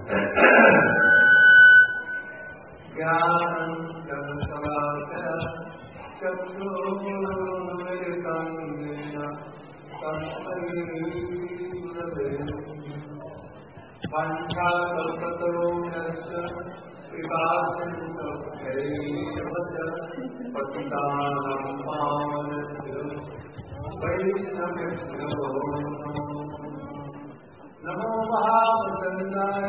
नमो महाप्रचंडाय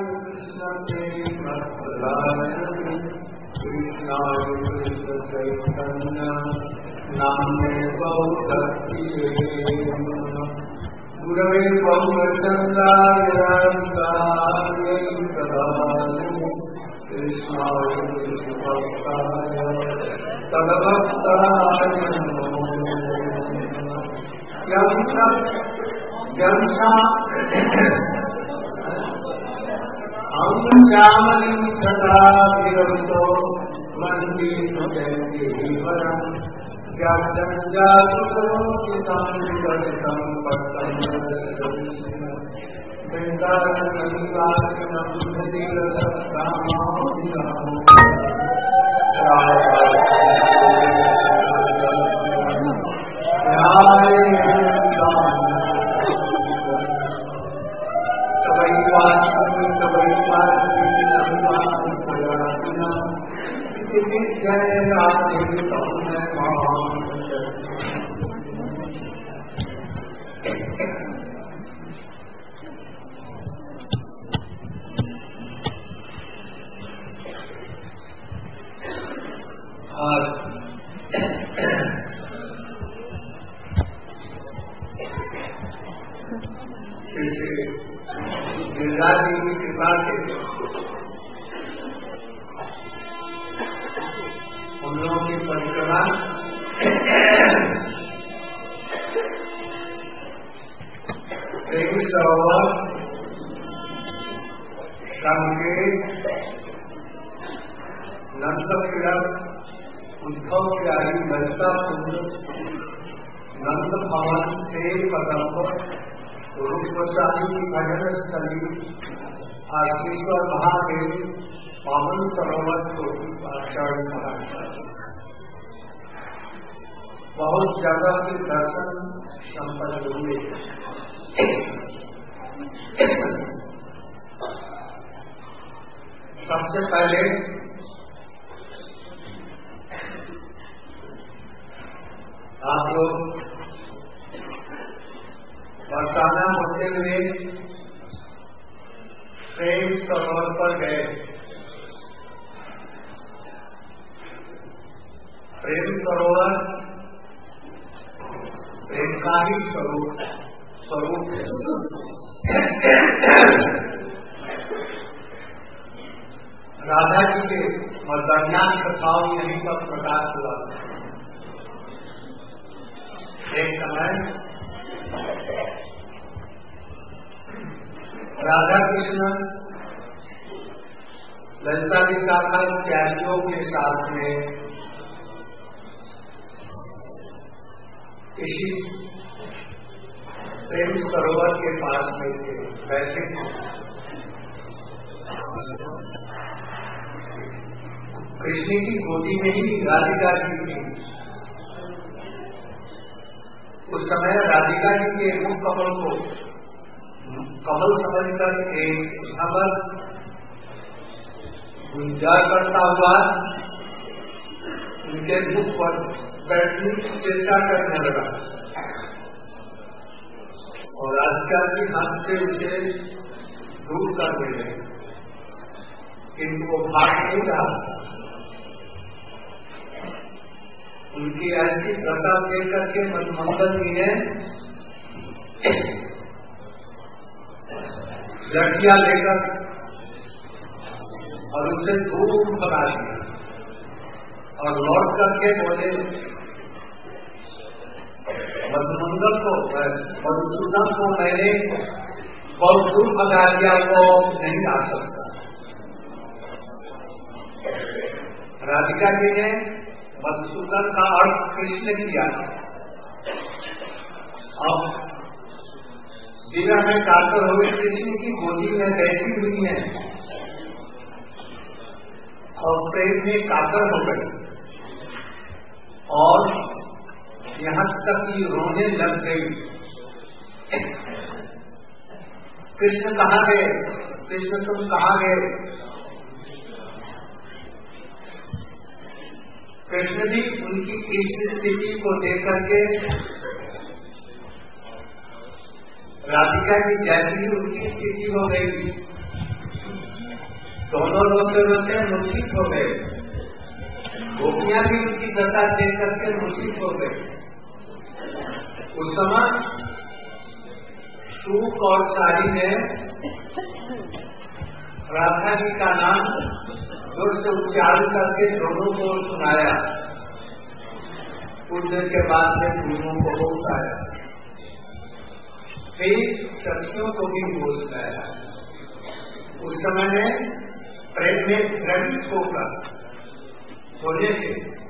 कृष्णाय कृष्ण चैतन्य नाम्ने गौरक्तिये गुरवे गौरचंद्राय राधिकायै तदालये कृष्णाय कृष्णभक्ताय तद्भक्ताय नमो हम श्यामलिं सदा विरतो मन्दिरं जातुकरोति संविदं पट्टं वृन्दावननिवासिनं गिरिराज जी की कृपा से हम लोगों की परिक्रमा प्रेम सरोवर संकेत नंद किरण उद्धव प्यारी ललिता कुंज नंद भवन तेल कदम्ब रूप गोस्वामी की भजन स्थली आशीश्वर महादेव पावन सरोवर आचार्य महाराज बहुत जगह के दर्शन संपन्न हुए। सबसे पहले आप लोग बरसाना होते हुए प्रेम सरोवर पर गए। प्रेम सरोवर प्रेम का ही स्वरूप है। राधा जी के मर्दान्यान कथाओं यहीं पर प्रकाश हुआ। एक समय राधा कृष्ण ललिता जी शाखा त्यागियों के साथ में इसी प्रेम सरोवर के पास में थे, बैठे थे। कृष्ण की गोदी में ही राधिका जी थी। उस समय राधिका जी के मुख कमल को कमल समझकर एक अमर गुंजार करता हुआ उनके मुख पर बैठने की चेष्टा करने लगा और राधिका जी हाथ से उसे दूर कर देंगे, किंतु वो भाग नहीं रहा। उनकी ऐसी दशा देख करके मनमंगल जी ने लड़कियां लेकर और उसे दूर भगा दिया और लौट करके बोले मधुमंगल को मधुसूदन को मैंने बहुत दूर भगा दिया, वो नहीं आ सकता। राधिका जी ने मधुसूदन का अर्थ कृष्ण किया। अब विरह में कातर हुए कृष्ण की गोदी में बैठी हुई है और प्रेम में कातर हो गई और यहाँ तक कि रोने लग गई। कृष्ण कहाँ गए? कृष्ण तुम कहाँ गए? कृष्ण भी उनकी इस स्थिति को देख करके राधिका की जैसी उनकी स्थिति हो गई, दोनों रोते रोते मूर्छित हो गए। गोपियां भी उनकी दशा देख करके मूर्छित हो गए। उस समय सूख और साड़ी ने राधा जी का नाम जोर से उच्चारण करके दोनों को सुनाया। कुछ देर के बाद में दोनों को होश आया, फिर सखियों को भी होश आया। उस समय में प्रेम में द्रवित होकर होने से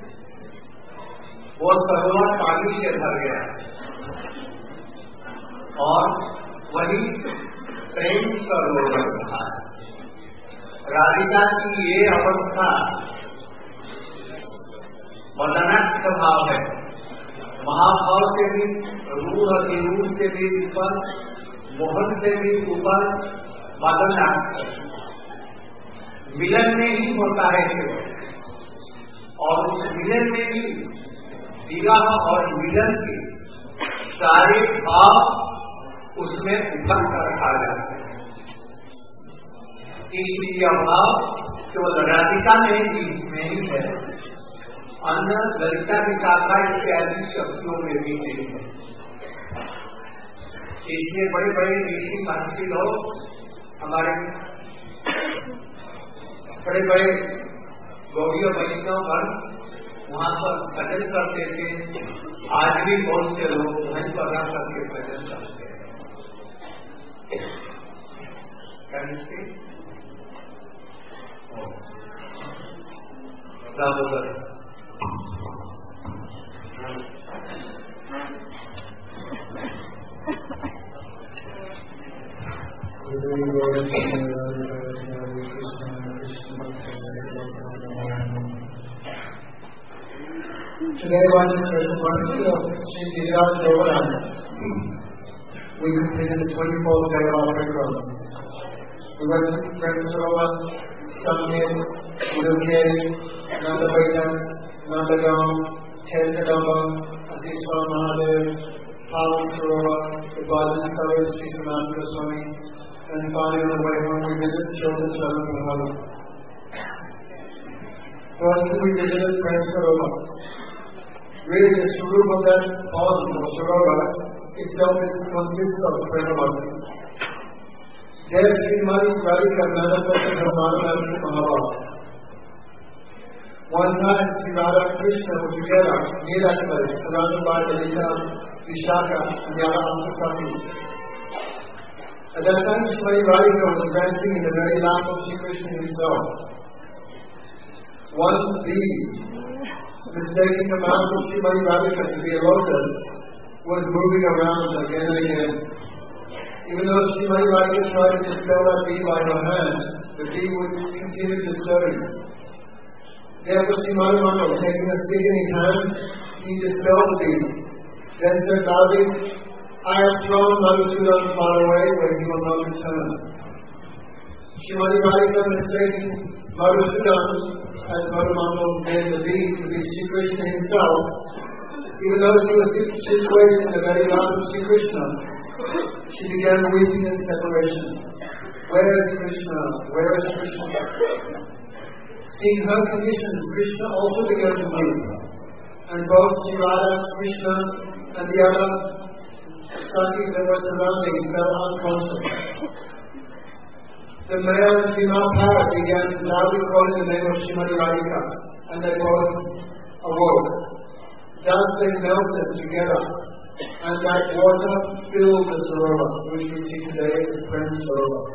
वो सरोवर पानी से भर गया और वही प्रेम सरोवर रहा। राधिका की ये अवस्था मदनाख्य भाव है। महाभाव से भी रूढ़ अतिरूढ़ से भी ऊपर, मोहन से भी ऊपर मदनाख्य मिलन में ही होता है केवल। और उस मिलन में भी विवाह और मिलन के सारे भाव उसमें उभर कर आ जाते हैं। इसलिए भाव केवल राधिका में ही है, अन्य ललिता विशाखा इत्यादि शक्तियों में भी नहीं है। इसलिए बड़े बड़े ऋषि महर्षि लोग हमारे बड़े बड़े गौड़ीय वैष्णव वहां पर भजन करते थे। आज भी बहुत से लोग वहीं पर रह करके भजन करते हैं। Today was the special birthday of Sri Giriraj Govardhan. We completed the 24th day of our program. We went to Premsarovar, Samir, Udukeri, Nandabaidan, Nandagam, Telkadamba, Asiswar Mahadev, Pavan Sarovar, the Bhajan Sarovar, Sri Sanatana Swami, and finally on the way home we visited Children Charan Mahalo. Firstly we visited Premsarovar. Really, the Swarup of that pond or Sarovar itself consists of Premabhakti. There Srimati Radhika manifested her Madhavakti Mahabharata. One time Sri Radha Krishna were together near that place, surrounded by Lalita, Vishaka, and the other Astasakis. At that time Srimati Radhika was resting in the very lap of Sri Krishna himself. One bee, mistaking the mouth of Srimati Radhika to be a lotus, was moving around again and again. Even though Srimati Radhika tried to dispel that bee by her hand, the bee would continue disturbing. Therefore Srimati Radhika, taking a stick in his hand, he dispelled the bee. Then said, Radhi, I have thrown Madhusudan far away where he will not return. Srimati Radhika, mistaking Madhusudan as Madhumangal made the bee to be Sri Krishna himself, even though she was situated in the very lap of Sri Krishna, she began weeping in separation. Where is Krishna? Where is Krishna? Seeing her condition, Krishna also began to weep, and both Sri Radha, Krishna, and the other Sakis that were surrounding fell unconscious. The male and female parrot began loudly calling the name of Srimati Radhika, and they both awoke. Thus they melted together, and that water filled the Sarovar, which we see today as Prem Sarovar.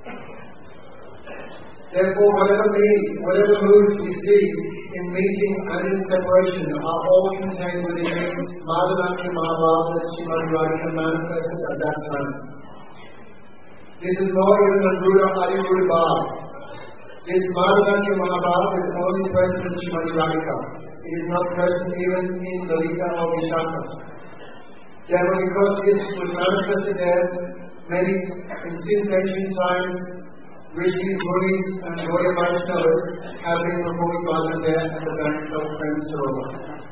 Therefore, whatever moods we see in meeting and in separation are all contained within this Madhavakti Mahabharata that Srimati Radhika manifested at that time. This is more even than Ruda Adi Ruda Bhav. This Madhuranya Mahabharata is only present in Srimati Radhika. It is not present even in Lalita or Vishaka. Therefore, because this was manifested there, many, since ancient times, Rishis, Munis and Gaudiya Vaishnavas have been performing bhajan there at the banks of Prem Sarovar.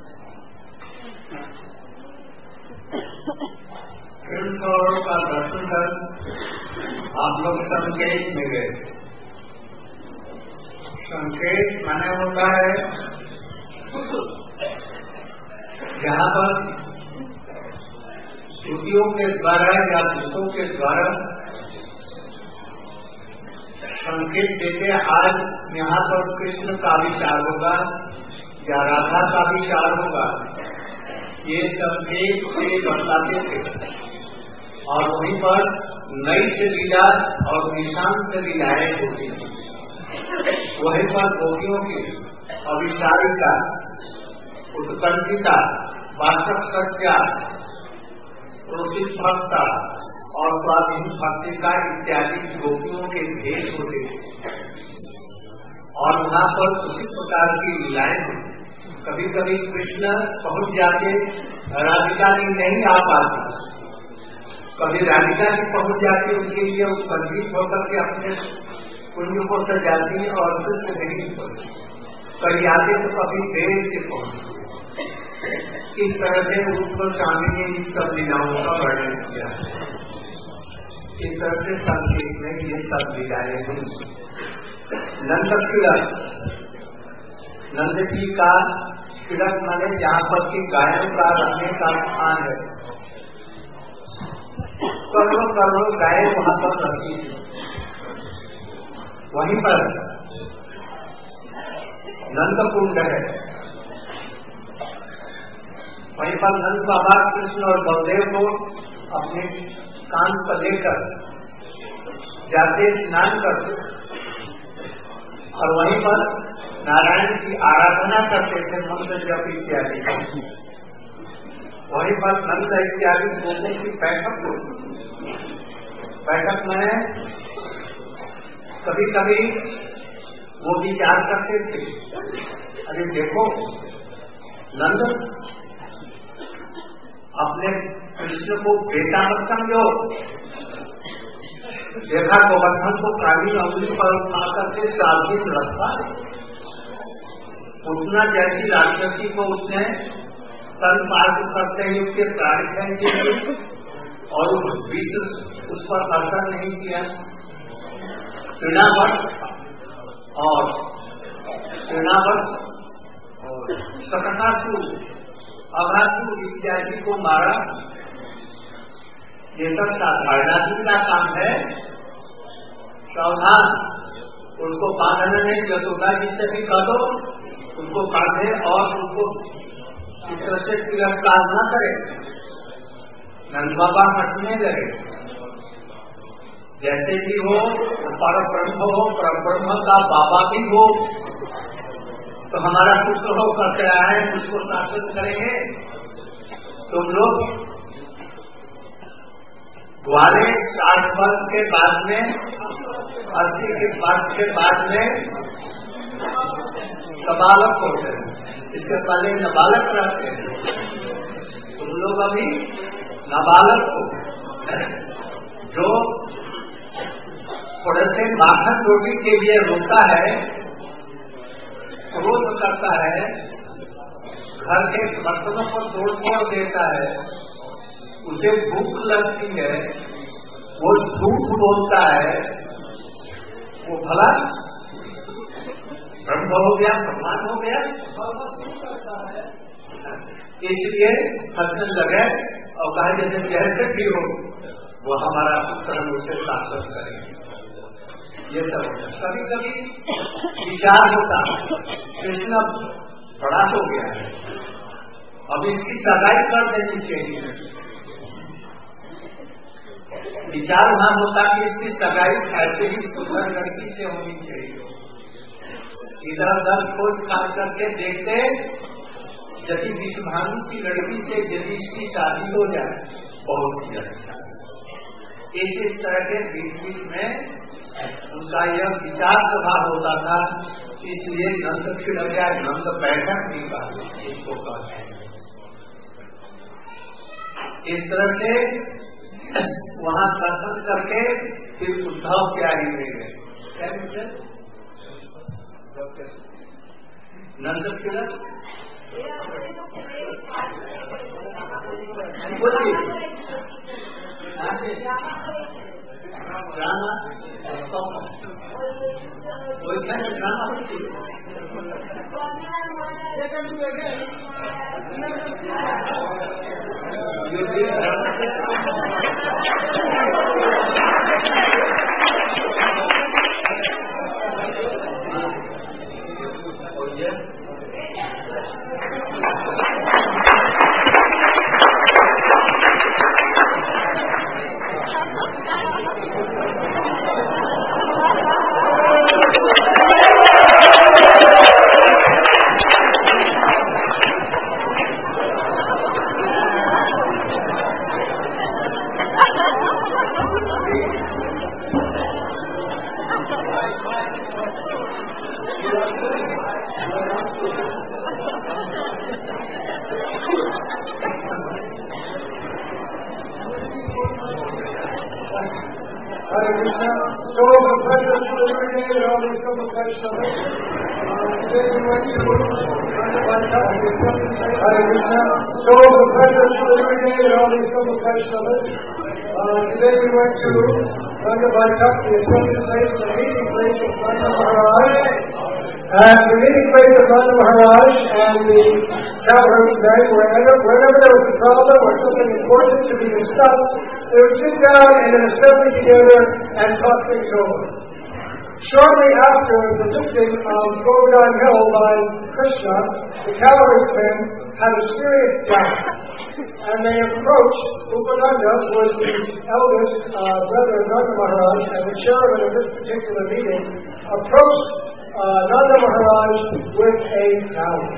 प्रेम सरोवर का दर्शन कर आप लोग संकेत में गए। संकेत माने होता है जहाँ पर श्रुतियों के द्वारा या दूतों के द्वारा संकेत देते आज यहाँ पर कृष्ण का विचार होगा या राधा का विचार होगा, ये संकेत से बताते थे। और वहीं पर नई से लीला और निशान से लीलाएं होती थी। वहीं पर गोपियों की अविचारिका, उत्कंठिता, वाचक सत्या, प्रोषित भक्ता और स्वाधीन भक्ति का इत्यादि गोपियों के भेष होते और वहाँ पर उसी प्रकार की लीलाएं होती। कभी कभी कृष्ण पहुंच जाते, राधिका की नहीं आ पाती, कभी राधिका की पहुंच जाती, उनके लिए उत्कंठित होकर के अपने कुंज को सजाती और कृष्ण नहीं पहुंचती। कभी आते तो कभी देर से पहुंचती। इस तरह से ऊपर स्वामी ने इन सब लीलाओं का वर्णन किया। इस तरह से संकेत में ये सब लीलाएं हुई। नंद तिलक, नंद जी का तिलक माने जहाँ पर की गायों का रखने का स्थान है। करोड़ों करोड़ों गाय वहां पर रखी थी। वहीं पर नंद कुंड है। वहीं पर नंद बाबा कृष्ण और बलदेव को अपने कान पर लेकर जाते, स्नान करते और वहीं पर नारायण की आराधना करते थे, मंत्र जप इत्यादि। वहीं पर नंद इत्यादि लोगों की बैठक होती। बैठक में कभी कभी वो विचार करते थे, अरे देखो नंद, अपने कृष्ण को बेटा मत समझो। देखा गोवर्धन को काली अंगुली पर उठा करके साधु रखा, उतना जैसी राक्षसी को उसने तन पार करते ही उसके प्राण खेचे और विष उस पर असर नहीं किया। तृणावत और सकटासुर, अघासुर इत्यादि को मारा। ये सब साधारण आदमी का काम है। सावधान, उसको बांधने में यशोदा जी से भी कह दो, उनको बांधे और उनको इस तरह से तिरस्कार न करे। नंद बाबा हंसने लगे, जैसे भी हो पर ब्रह्म हो, पर ब्रह्म का बाबा भी हो, तो हमारा पुत्र हो करके आए, उसको शासित करेंगे। तुम लोग ग्वाले 60 वर्ष के बाद में, 80 के वर्ष के बाद में सबालक होते हैं, इससे पहले नाबालक रहते हैं। तुम लोग अभी नाबालक हो, जो थोड़े से माखन रोटी के लिए रोता है, क्रोध करता है, घर के बर्तनों पर तोड़ देता है, उसे भूख लगती है, वो झूठ बोलता है, वो भला ब्रह्म हो गया, भगवान हो गया। इसलिए हंसने लगे और कहा जैसे जैसे भी हो वो हमारा पुत्र हम उसे शासन करेंगे। ये सब कभी कभी विचार होता, कृष्ण बड़ा हो गया है, अब इसकी सगाई कर देनी चाहिए। विचार वहां होता कि इसकी सगाई ऐसे ही सुंदर लड़की से होनी चाहिए। इधर उधर खोज खान करके देखते, यदि विषभानु की लड़की से यदि इसकी शादी हो जाए बहुत ही अच्छा। इस तरह के बीच बीच में उनका यह विचार सभा होता था, इसलिए नंद खिड़क या नंद बैठक भी कहा इसको कहते हैं। इस तरह से वहां दर्शन करके फिर उद्धव प्यारी में गए। क्या मुझे नंद खिड़क बोलिए ड्रामा कोई क्या drama Hare Krishna. So the precious every day, all these some of Krishna. Today we went to Hare Krishna. So the precious every day, all these some of Krishna. Today we went to Rangabaitak, the assembly place, the meeting place of Nanda Maharaj. And the meeting place of Nanda Maharaj and the Calvary today, whenever there was a problem or something important to be discussed, they would sit down in an assembly together and talk things over. Shortly after the lifting of Govardhan Hill by Krishna, the cavalry's men had a serious doubt. And they approached Upananda, who was the eldest brother of Nanda Maharaj and the chairman of this particular meeting, approached Nanda Maharaj with a doubt.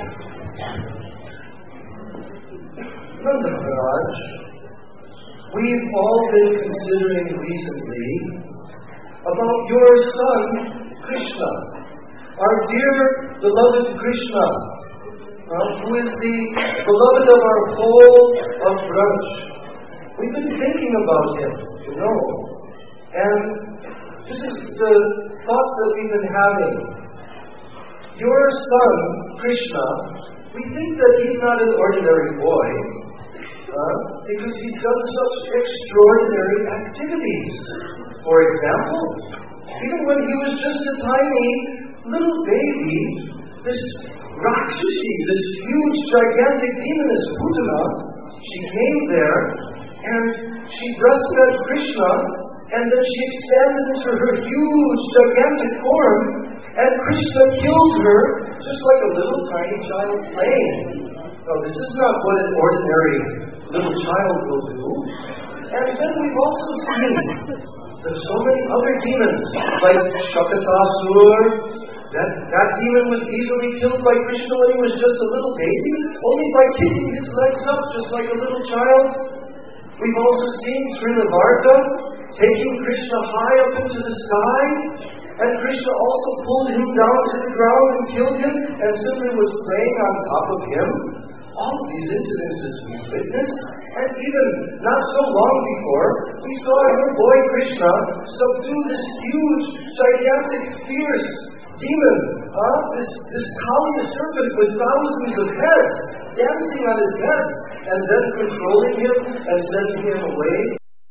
Nanda Maharaj, we've all been considering recently about your son, Krishna, our dear beloved Krishna, who is the beloved of our whole of Braj. We've been thinking about him, you know, and this is the thoughts that we've been having. Your son, Krishna, we think that he's not an ordinary boy, because he's done such extraordinary activities. For example, even when he was just a tiny little baby, this Rakshasi, this huge, gigantic demoness, Putana, she came there and she breastfed Krishna, and then she expanded into her huge, gigantic form, and Krishna killed her just like a little tiny child playing. Now, this is not what an ordinary little child will do. And then we've also seen that so many other demons, like Shakatasur, that demon was easily killed by Krishna when he was just a little baby, only by kicking his legs up just like a little child. We've also seen Trinavarta taking Krishna high up into the sky, and Krishna also pulled him down to the ground and killed him, and simply was playing on top of him. All of these incidences we witnessed, and even not so long before, we saw your boy Krishna subdue this huge, gigantic, fierce demon, this Kali serpent with thousands of heads, dancing on his heads, and then controlling him and sending him away.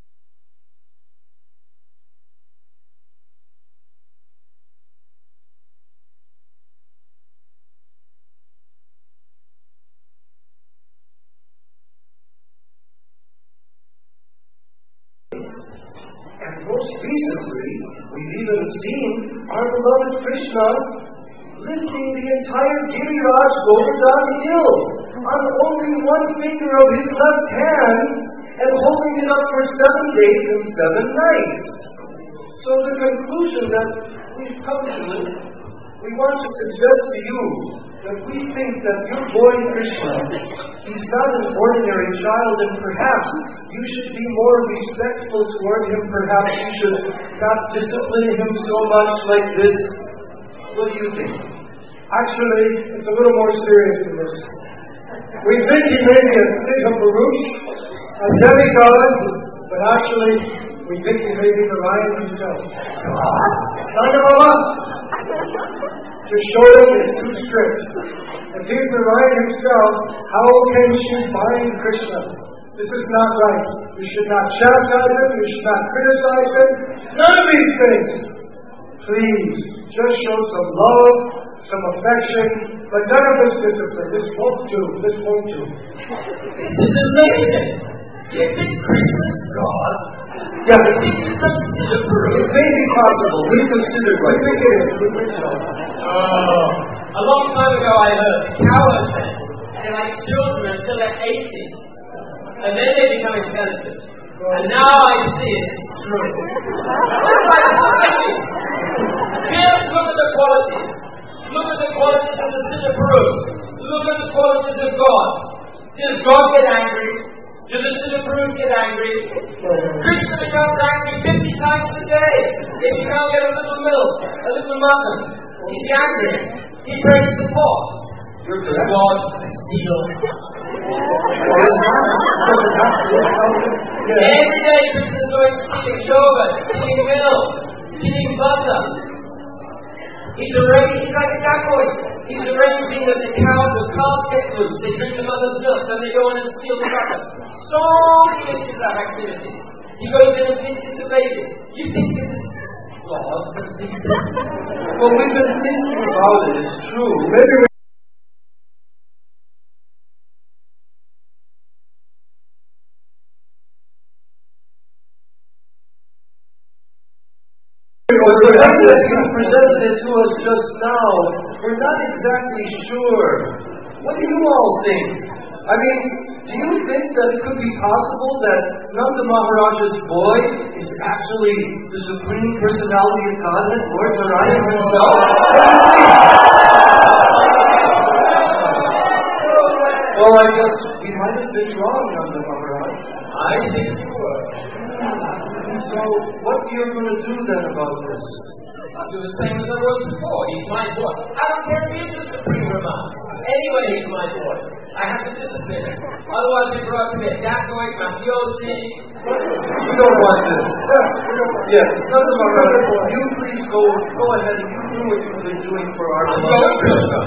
And most recently, we've even seen our beloved Krishna lifting the entire Giriraj Govardhan Hill on only one finger of his left hand and holding it up for 7 days and 7 nights. So the conclusion that we've come to, we want to suggest to you that we think that your boy Krishna He's not an ordinary child, and perhaps you should be more respectful toward him. Perhaps you should not discipline him so much like this. What do you think? Actually, it's a little more serious than this. We think he may be a Siddha Purush, a demigod, but actually, we think he may be Narayan himself. Nagababa! To show him is too strict. If he's Narayan himself, how can she bind Krishna? This is not right. You should not chastise him, you should not criticize him. None of these things. Please, just show some love, some affection, but none of this discipline. This won't do. This won't do. This is amazing. You think Krishna's God? Yeah. You think it's a Siddha Purush? It may be possible. We consider it. We think it is. We think so. A long time ago I heard cowherd men, they're like children until they're 18. And then they become intelligent. And now I see it's true. It's like babies. Just look at the qualities. Look at the qualities of the Siddha Purush. Look at the qualities of God. Does God get angry? Do the Siddha Purush get angry? Krishna becomes angry 50 times a day. If you can't get a little milk, a little mutton, he's angry. He breaks the pot. God steal. Every day Krishna's going stealing yogurt, stealing milk, stealing butter. He's like a dacoy. He's arranging that the calves get loose. They drink the mother's milk, then they go in and steal the butter. So many vicious activities. He goes in and pinches the babies. You think this is God? Well, we've been thinking about it. It's true. Maybe we the way that you presented it to us just now, we're not exactly sure. What do you all think? I mean, do you think that it could be possible that Nanda Maharaja's boy is actually the Supreme Personality of Godhead, Lord Narayan himself? Well, I guess we might have been wrong, Nanda Maharaj. I think you were. So, what are you going to do then about this? I'll do the same as I was before. He's my boy. I don't care if he's the Supreme Brahman. Anyway, he's my boy. I have to discipline him. Otherwise, we brought to me a dacoy, mafiosi. You don't want this. Yes, Nanda Maharaj, you please go ahead and you do what you've been doing for our Lord Krishna.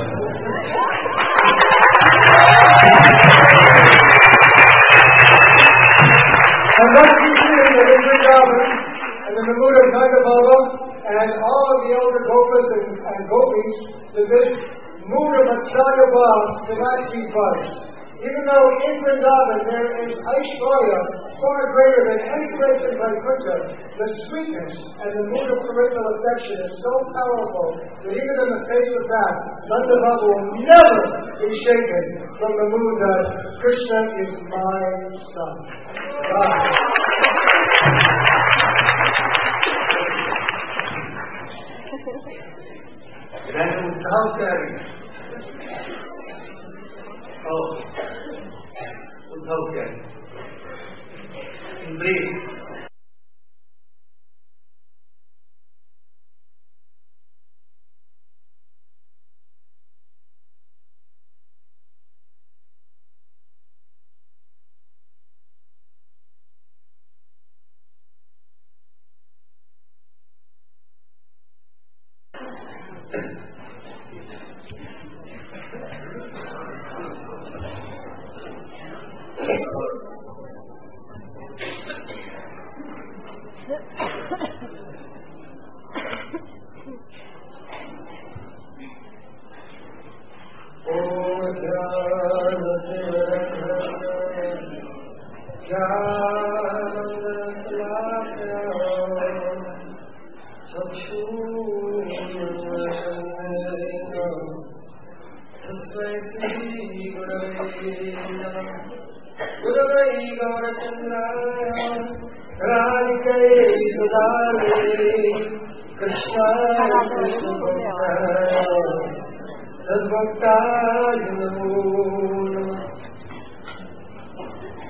And let's be clear that in Vrindavan and in the mood of Nagababa and all of the elder gopas and gopis, that this mood of Vatsalya Bhav cannot be budged. Even though in Vrindavan there is Aishwarya far greater than any place in Vaikuntha, the sweetness and the mood of parental affection is so powerful that even in the face of that, Nanda Baba will never be shaken from the mood that Krishna is my son. And without caring. Without caring. In brief,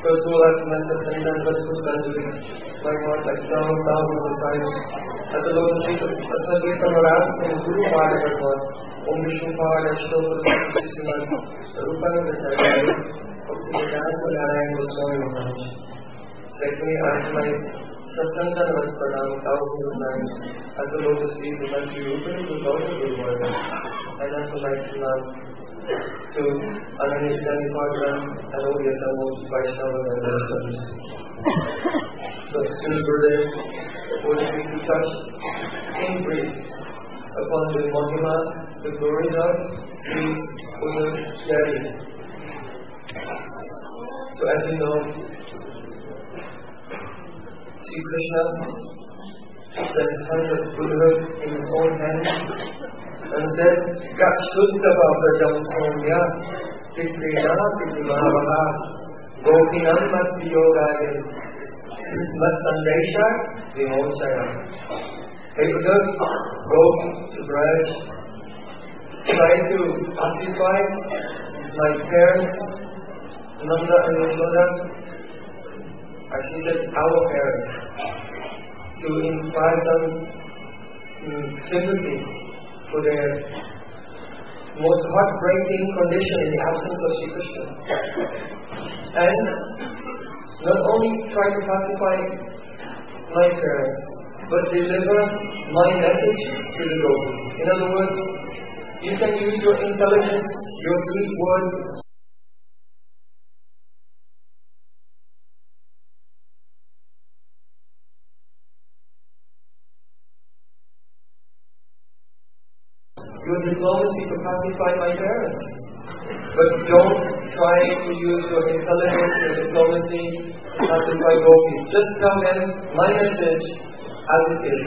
First of all, I have my sister and then was doing my God like thousands of times. At the lotus feet of Sankirtan Maharaj from Guru Maharaj Bhagwan, Om Vishnu Maharaj Shloka Sisiman, Rupana Vachayana, Bhakti Vedanta Narayan Goswami Maharaj. Secondly, I have my Sasantan Vat Pranam thousands of times at the lotus feet of my Sri Rupani Guru Maharaj. And then for my Pranam to Ananish Dani Bhagwan and all the assembled Vaishnavas and their sons. So, Sri Gurudev ordered me to touch in brief upon the Mahima, the glories of Sri Uddhav Jari. So, as you know, Sri Krishna took the hands of Uddhav in his own hands and said, Gat Shuddha Bhavajam Somya Pitrina Pitrimahavaha Gopinam Mat Viyogaya Mat Sandesha Vimochaya. Hey Uddhav, go to Braj, try to pacify my parents, Nanda and Yashoda, actually said our parents, to inspire some sympathy for their most heartbreaking condition in the absence of Sri Krishna. And not only try to pacify my parents, but deliver my message to the gopis. In other words, you can use your intelligence, your sweet words, your diplomacy to pacify my parents. But don't try to use your intelligence or diplomacy to pacify gopis. Just tell them my message as it is.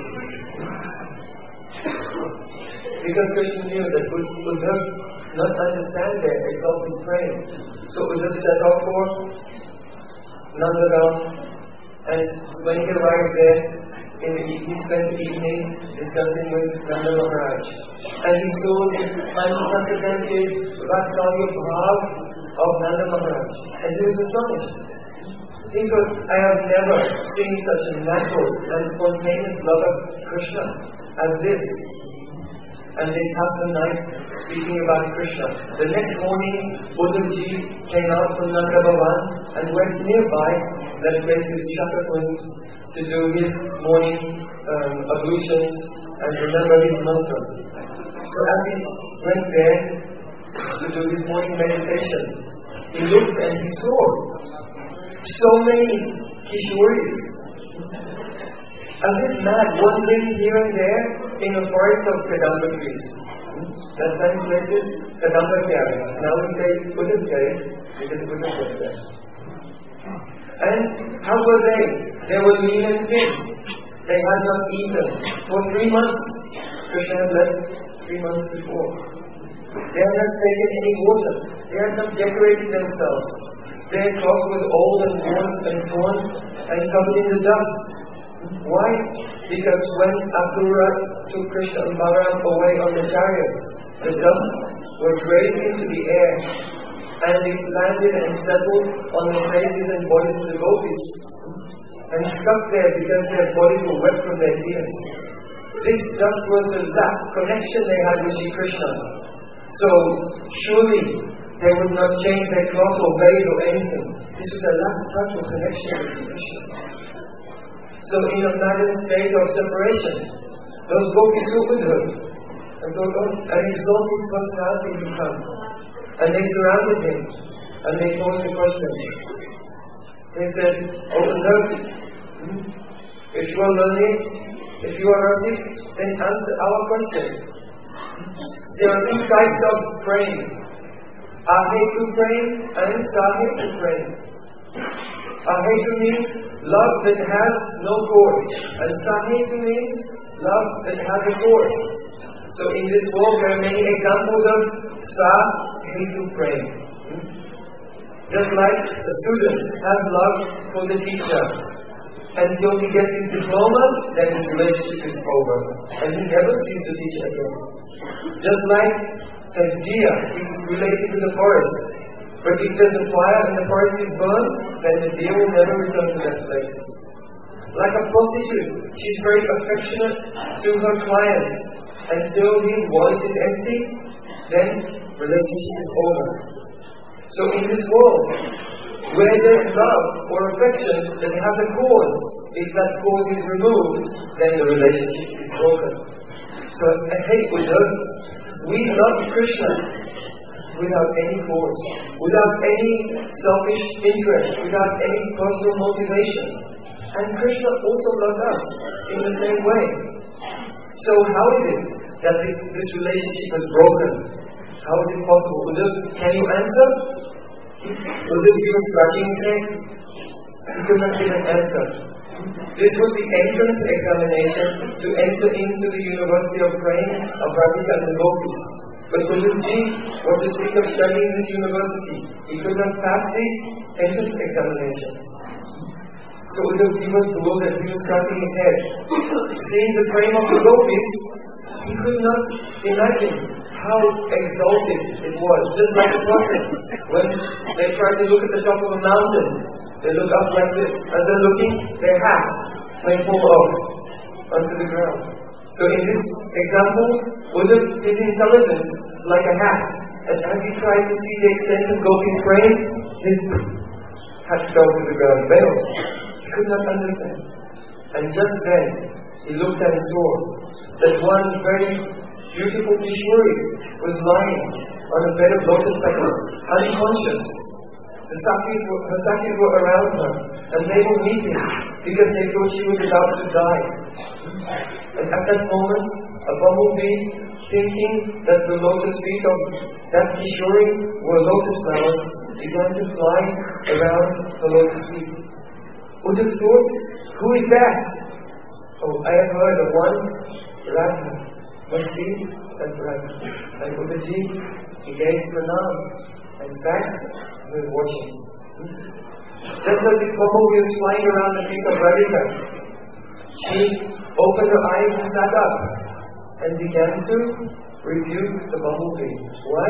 Because Krishna knew that Uddhav not understand their exalted praying. So Uddhav set off for Nandagaon, and when he arrived there, he spent the evening discussing with Nanda Maharaj. And he saw the unprecedented Vatsalya Bhav of Nanda Maharaj. And he was astonished. He thought, I have never seen such a natural and spontaneous love of Krishna as this. And they passed the night speaking about Krishna. The next morning, Uddhavji came out from Nanda Bhavan and went nearby, that place is Chakrakund, to do his morning ablutions and remember his mantra. So as he went there to do his morning meditation, he looked and he saw so many Kishoris, as if mad, wandering here and there in a forest of Kadamba trees. That time place is Kadamba Kyari. Now we say Uddhav Kyari because Uddhav was there. And how were they? They were lean and thin. They had not eaten for 3 months. Krishna had left 3 months before. They had not taken any water. They had not decorated themselves. Their clothes was old and worn and torn and covered in the dust. Why? Because when Akrura took Krishna and Balaram away on the chariots, the dust was raised into the air and it landed and settled on the faces and bodies of the gopis and stuck there because their bodies were wet from their tears. This dust was the last connection they had with Shri Krishna. So surely they would not change their cloth or bathe or anything. This was the last touch of connection with Shri Krishna. So in a maddened state of separation, those gopis saw Uddhav and thought, oh, an exalted personality has come. And they surrounded him and they posed the question. They said, oh Uddhav, if you are learning, if you are Rasik, then answer our question. There are 2 types of praying. Ahetu praying and Sahetu praying. Ahetu means love that has no cause, and Sahetu means love that has a cause. So in this world there are many examples of Sahetu praying. Just like a student has love for the teacher. Until he gets his diploma, then his relationship is over. And he never sees the teacher again. Just like a deer is related to the forest. But if there's a fire and the forest is burnt, then the deer will never return to that place. Like a prostitute, she's very affectionate to her client. Until his wallet is empty, then relationship is over. So in this world, where there's love or affection that has a cause, if that cause is removed, then the relationship is broken. So, hey, we love Krishna without any cause, without any selfish interest, without any personal motivation. And Krishna also loved us in the same way. So how is it that this relationship is broken? How is it possible? Uddhav, can you answer? Uddhav, you were scratching his head. He could not give an answer. This was the entrance examination to enter into the University of Praying of Radhika and the Gopis. But Uddhavji, what to speak of studying this university, he could not pass the entrance examination. So Uddhavji was bewildered, he was scratching his head. Seeing the frame of the Gopis, he could not imagine how exalted it was. Just like a person, when they try to look at the top of a mountain, they look up like this. As they're looking, their hat may fall off onto the ground. So in this example, Uddhav, his intelligence like a hat. And as he tried to see the extent of Gopi's frame, his hat fell to the ground, fell. He could not understand. And just then, he looked and saw that one very beautiful Kishori was lying on a bed of lotus petals, unconscious. Her Sakis were around her, and they were weeping because they thought she was about to die. And at that moment, a bumblebee, thinking that the lotus feet of that Kishori were lotus flowers, began to fly around the lotus feet. Uddhav thought, who is that? Oh, I have heard of one, Radha. Must be that Radha. And Uddhavji, he gave pranam and sat and was watching. Just as this bumblebee was flying around the feet of Radhika, she opened her eyes and sat up and began to rebuke the bumblebee. Why?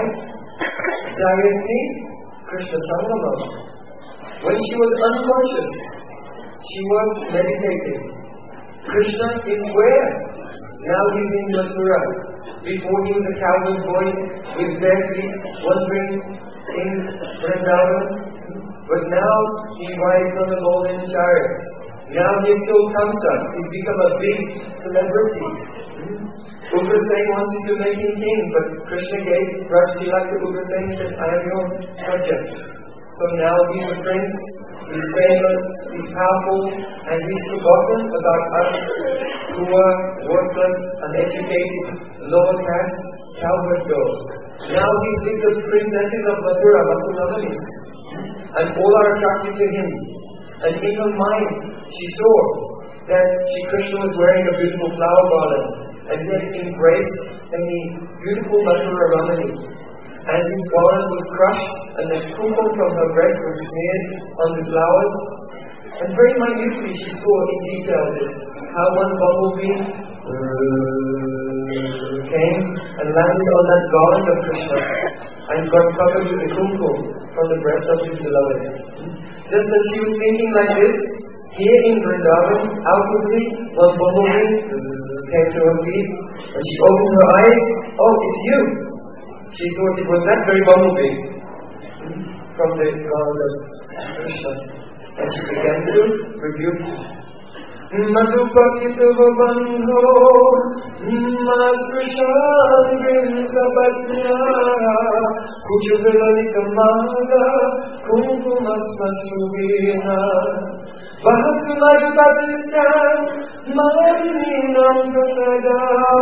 Jayati Krishna Sangama. When she was unconscious, she was meditating. Krishna is where? Now he's in Mathura. Before he was a cowboy boy with bare feet wandering in Vrindavan. But now he rides on a golden chariot. Now he is still Kamsa. He's become a big celebrity. Ugrasena wanted to make him king, but Krishna gave Rajtilak to Ugrasena and said, I am your subject. So now he's a prince, he's famous, he's powerful, and he's forgotten about us who are worthless, uneducated, lower caste, cowherd girls. Now he's with the princesses of Mathura, Mathuravanis, and all are attracted to him. And in her mind, she saw that Krishna was wearing a beautiful flower garland, and he had embraced a beautiful Mathura Ramani. And his garland was crushed, and the kumkum from her breast was smeared on the flowers. And very minutely she saw in detail this, how one bumblebee came and landed on that garland of Krishna and got covered with the kumkum from the breast of his beloved. Just as she was thinking like this, here in Vrindavan, outwardly, one bumblebee came to her feet, and she opened her eyes. Oh, it's you! She thought it was that very bumblebee from the garland of Krishna. And she began to rebuke him. Madhupakita bandho masprishan grinsapatnya kuchuvilanikamaga kumkumasmasubina Bahatu madhupatistan madhininam prasada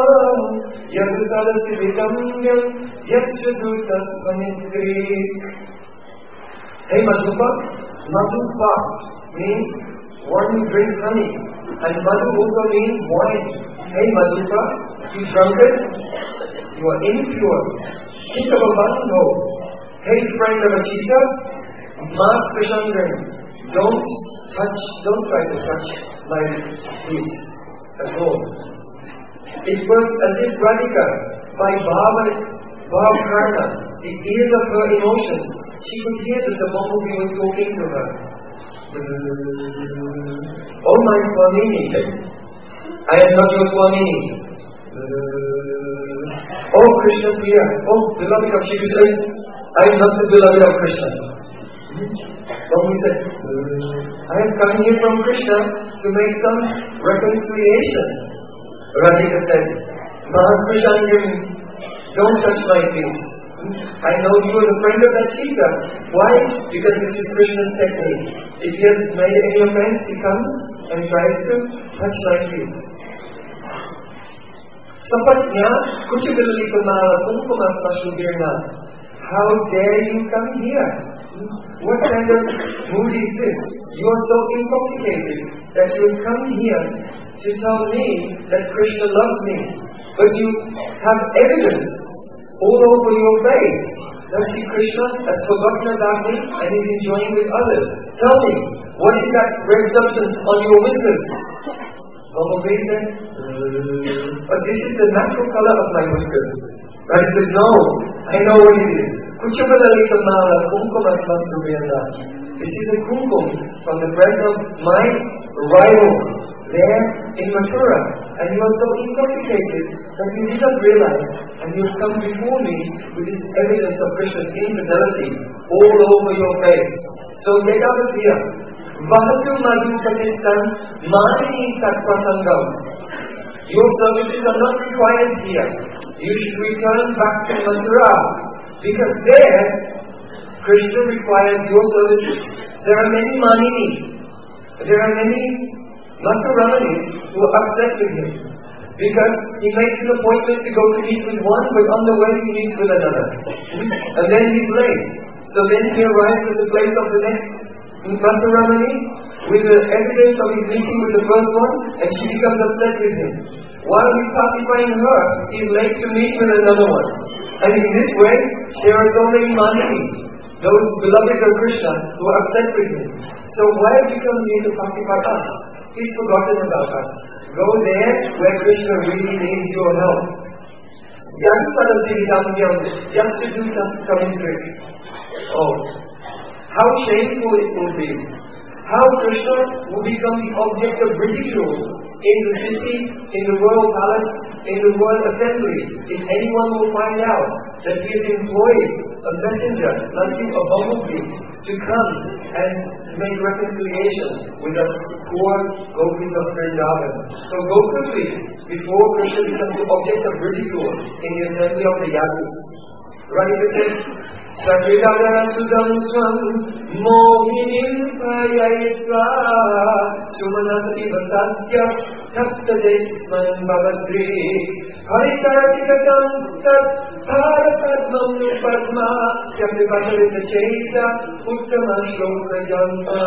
Yadusarasivikamyam yasyadutas vanitrik. Hey Madhupa, Madhupa means one who drinks honey, and Madhu also means wine. Hey Madhupa, you drunkard, you are impure. Think of a bandho. Hey friend of a cheetah, mas prashangan. Don't try to touch my feet at all. It was as if Radhika, by Bhav Karna, the ears of her emotions, she could hear that the bumblebee was talking to her. Oh my Swamini, I am not your Swamini. Oh Krishna Priya, oh beloved of Shri Krishna, I am not the beloved of Krishna. Bumblebee said, I am coming here from Krishna to make some reconciliation. Radhika said, Mahasprashangam, don't touch my feet. I know you are the friend of that cheetah. Why? Because this is Krishna's technique. If he has made any offense, he comes and tries to touch my feet. Sapatnya kuchibilali kumara kumkuma sashubirna. How dare you come here? What kind of mood is this? You are so intoxicated that you come here to tell me that Krishna loves me. But you have evidence all over your face that Sri Krishna has forgotten about me and is enjoying with others. Tell me, what is that red substance on your whiskers? Bumblebee said, but this is the natural color of my whiskers. Radha said, no, I know what it is. Kuchapadalikamala kumkuma smasturiyana. This is a kumkum from the breath of my rival there in Mathura. And you are so intoxicated that you did not realize, and you have come before me with this evidence of Krishna's infidelity all over your face. So get out of here. Vahatu madhu patistan mani tat prasangam. Your services are not required here. You should return back to Mathura, because there Krishna requires your services. There are many manini. There are many Mathuramanis who are upset with him because he makes an appointment to go to meet with one, but on the way he meets with another. And then he's late. So then he arrives at the place of the next Mathuramani with the evidence of his meeting with the first one, and she becomes upset with him. While he's pacifying her, he's late to meet with another one. And in this way, there are so many manini, those beloved of Krishna, who are upset with him. So why have you come here to pacify us? He's forgotten about us. Go there where Krishna really needs your help. Oh, how shameful it will be. How Krishna will become the object of ridicule in the city, in the royal palace, in the royal assembly. If anyone will find out that he has employed a messenger like you, a bumblebee, to come and make reconciliation with us poor gopis of Vrindavan. So go quickly before Krishna becomes the object of ridicule in the assembly of the Yadus. Radhika said, Sakridagara Sudam Swam Mohinim Payayitva Sumanasi Vasatyas Taptadesman Bhavadri Harichartikatam Tat Bharapadmam Padma Yapivatarita Chaita Uttama Shloka Janta.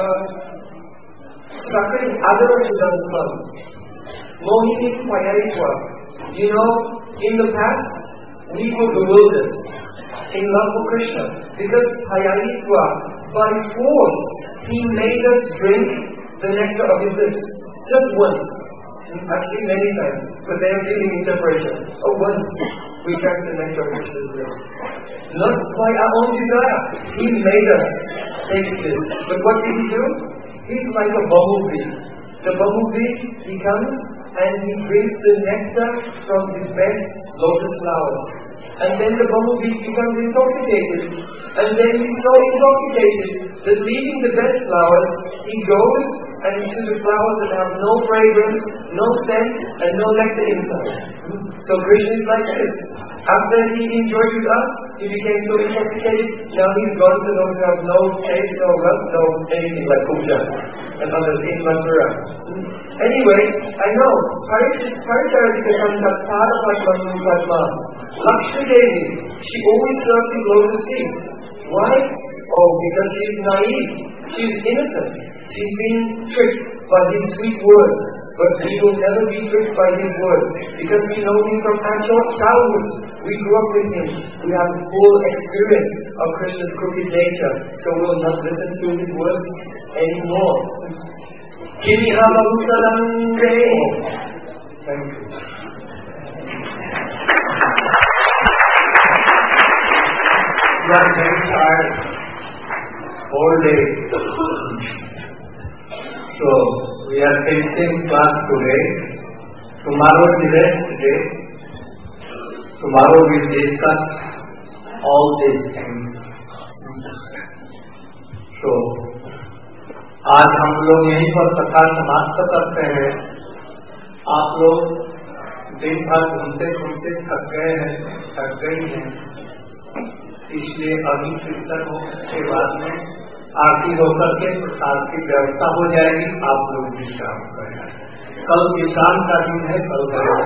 Sakridagara Sudam Swam Mohinim Payayitva. You know, in the past we were bewildered in love for Krishna, because Hayayitva, by force, he made us drink the nectar of his lips. Just once. Actually many times, but they are giving interpretation. Oh, once we drank the nectar of Krishna's lips. Not by our own desire. He made us take this. But what did he do? He's like a bumblebee. The bumblebee, he comes and he drinks the nectar from the best lotus flowers. And then the bumblebee becomes intoxicated. And then he's so intoxicated that leaving the best flowers, he goes and to the flowers that have no fragrance, no scent, and no nectar inside. So Krishna is like this. After he enjoyed with us, he became so intoxicated, now he's gone to those who have no taste, no rust, no anything like Kuja and others in Mathura. Anyway, I know, Paricharika Santat Padma. Lakshmi Devi, she always serves his lotus feet. Why? Oh, because she is naive. She is innocent. She's been tricked by his sweet words. But we will never be tricked by his words, because we know him from our childhood. We grew up with him. We have full experience of Krishna's crooked nature. So we will not listen to his words anymore. Thank you. We are very tired all day. So we are finishing class today. Tomorrow is the rest day. Tomorrow we will discuss all these things. So आज हम लोग यहीं पर कथा समाप्त करते हैं. आप लोग दिन भर घूमते घूमते थक गई हैं, इसलिए अभी कीर्तन के बाद में आरती होकर के प्रसाद की व्यवस्था हो जाएगी. आप लोग विश्राम करें. कल विश्राम का दिन है. कल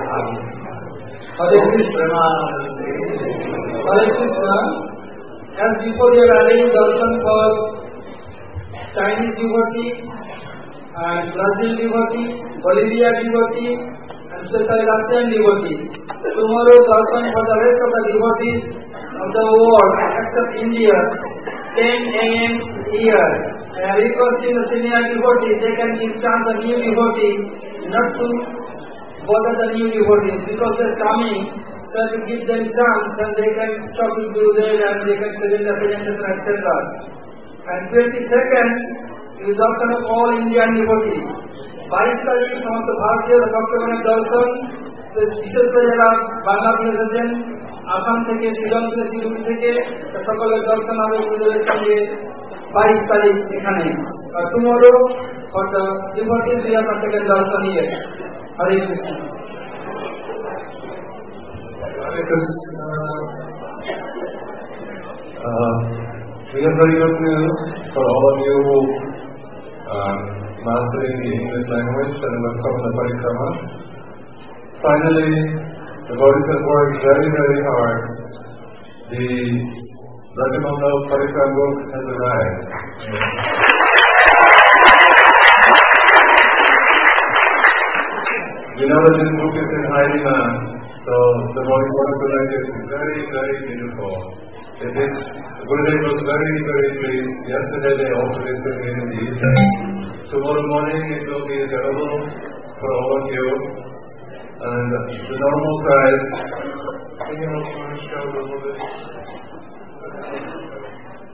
Hare Krishna. Hare Krishna. As before we are having darshan for Chinese devotee and Brazil devotee, Bolivia devotee, and especially Russian devotee. Tomorrow darshan for the rest of the devotees of the world except India, 10 a.m. here. And requesting the senior devotees, they can give chance the new devotee not to bother the new devotees because they are coming, so to give them chance, then they can stop with Gurudev and they can present the presentation, etc. And 22nd is darshan of all Indian devotees. 22 तारीख समस्त भारतीय भक्तगण दर्शन विशेष করে যারা বাংলাদেশে আছেন, আসাম থেকে, শিলং থেকে, শিলিগুড়ি থেকে সকলের দর্শন হবে গুরুদেবের সঙ্গে 22 তারিখ এখানে. আর tomorrow for the devotees we are taking darshan here. Hare Krishna. Hare Krishna. We have very good news for all of you who mastering the English language and will come to Parikrama. Finally, the bodies have worked very, very hard. The Rajamandal Parikrama book has arrived. We know that this book is in high demand, so the bodies want to like it. Very, very beautiful. Gurudev was very, very pleased. Yesterday they offered it to me in the evening. Tomorrow morning it will be available for all of you. And the normal price, can you also show a little bit?